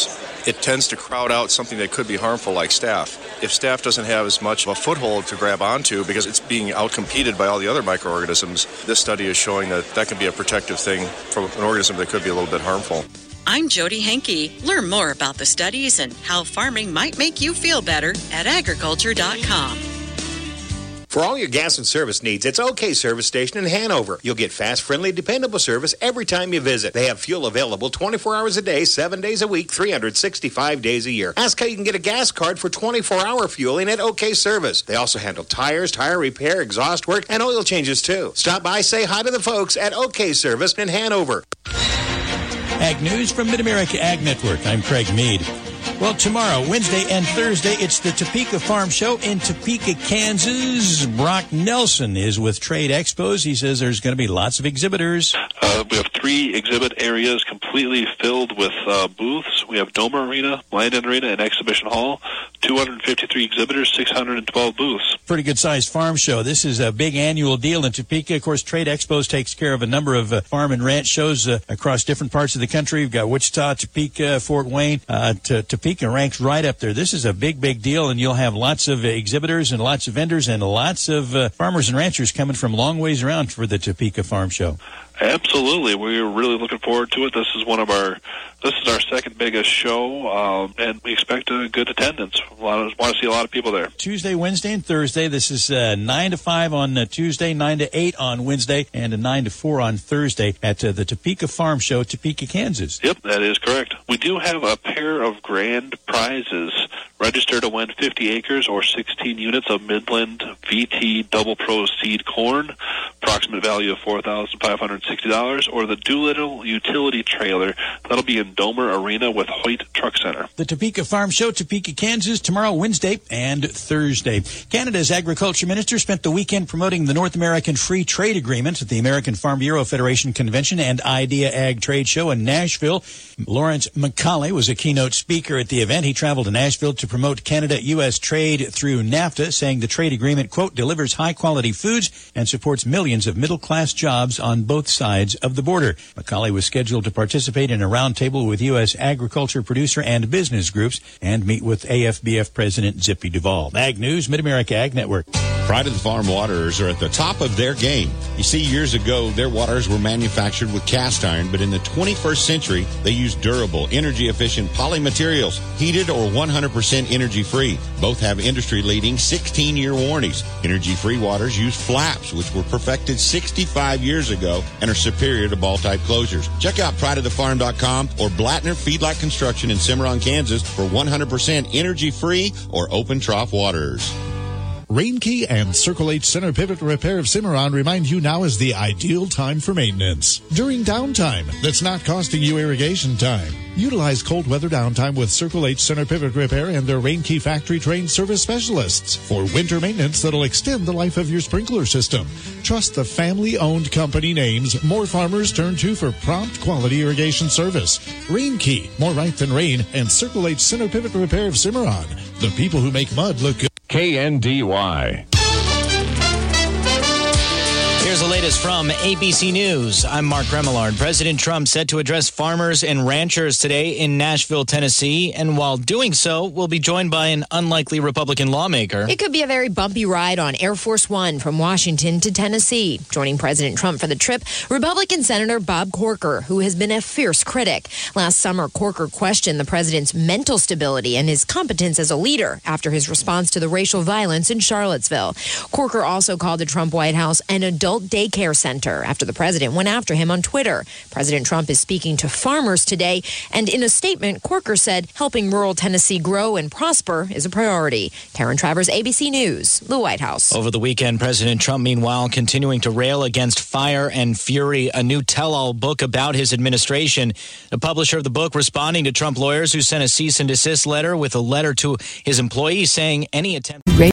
it tends to crowd out something that could be harmful like staph. If staph doesn't have as much of a foothold to grab onto because it's being outcompeted by all the other microorganisms, this study is showing that that can be a protective thing from an organism that could be a little bit harmful. I'm Jody Henke. Learn more about the studies and how farming might make you feel better at agriculture.com. For all your gas and service needs, it's OK Service Station in Hanover. You'll get fast, friendly, dependable service every time you visit. They have fuel available 24 hours a day, 7 days a week, 365 days a year. Ask how you can get a gas card for 24-hour fueling at OK Service. They also handle tires, tire repair, exhaust work, and oil changes too. Stop by, say hi to the folks at OK Service in Hanover. Ag News from Mid-America Ag Network. I'm Craig Mead. Well, tomorrow, Wednesday and Thursday, it's the Topeka Farm Show in Topeka, Kansas. Brock Nelson is with Trade Expos. He says there's going to be lots of exhibitors. We have 3 exhibit areas completely filled with booths. We have Domer Arena, Landon Arena, and Exhibition Hall. 253 exhibitors, 612 booths. Pretty good-sized farm show. This is a big annual deal in Topeka. Of course, Trade Expos takes care of a number of farm and ranch shows across different parts of the country. We've got Wichita, Topeka, Fort Wayne. Topeka ranks right up there. This is a big, big deal, and you'll have lots of exhibitors and lots of vendors and lots of farmers and ranchers coming from long ways around for the Topeka Farm Show. Absolutely. We're really looking forward to it. This is our second biggest show, and we expect a good attendance. Want to see a lot of people there. Tuesday, Wednesday, and Thursday. This is 9 to 5 on Tuesday, 9 to 8 on Wednesday, and 9 to 4 on Thursday at the Topeka Farm Show, Topeka, Kansas. Yep, that is correct. We do have a pair of grand prizes. Register to win 50 acres or 16 units of Midland VT Double Pro seed corn, approximate value of $4,560, or the Doolittle utility trailer. That'll be in Domer Arena with Hoyt Truck Center. The Topeka Farm Show, Topeka, Kansas, tomorrow, Wednesday, and Thursday. Canada's Agriculture Minister spent the weekend promoting the North American Free Trade Agreement at the American Farm Bureau Federation Convention and Idea Ag Trade Show in Nashville. Lawrence McCauley was a keynote speaker at the event. He traveled to Nashville to promote Canada-U.S. trade through NAFTA, saying the trade agreement, quote, delivers high-quality foods and supports millions of middle-class jobs on both sides of the border. McCauley was scheduled to participate in a roundtable with U.S. agriculture producer and business groups and meet with AFBF President Zippy Duvall. Ag News, Mid-America Ag Network. Pride of the Farm Waterers are at the top of their game. You see, years ago, their waters were manufactured with cast iron, but in the 21st century, they use durable, energy-efficient polymaterials, heated or 100% energy-free. Both have industry-leading 16-year warranties. Energy-free waters use flaps, which were perfected 65 years ago and are superior to ball-type closures. Check out prideofthefarm.com or Blattner Feedlot Construction in Cimarron, Kansas for 100% energy-free or open trough waters. Rainkey and Circle H Center Pivot Repair of Cimarron remind you now is the ideal time for maintenance. During downtime that's not costing you irrigation time. Utilize cold weather downtime with Circle H Center Pivot Repair and their Rainkey factory-trained service specialists for winter maintenance that'll extend the life of your sprinkler system. Trust the family-owned company names more farmers turn to for prompt quality irrigation service. Rainkey, more right than rain, and Circle H Center Pivot Repair of Cimarron. The people who make mud look good. KNDY. Here's the latest from ABC News. I'm Mark Remillard. President Trump set to address farmers and ranchers today in Nashville, Tennessee, and while doing so, will be joined by an unlikely Republican lawmaker. It could be a very bumpy ride on Air Force One from Washington to Tennessee. Joining President Trump for the trip, Republican Senator Bob Corker, who has been a fierce critic. Last summer, Corker questioned the president's mental stability and his competence as a leader after his response to the racial violence in Charlottesville. Corker also called the Trump White House an adult daycare center after the president went after him on Twitter. President Trump is speaking to farmers today, and in a statement, Corker said helping rural Tennessee grow and prosper is a priority. Karen Travers, ABC News, the White House. Over the weekend, President Trump, meanwhile, continuing to rail against Fire and Fury, a new tell-all book about his administration. The publisher of the book responding to Trump lawyers who sent a cease and desist letter with a letter to his employees saying any attempt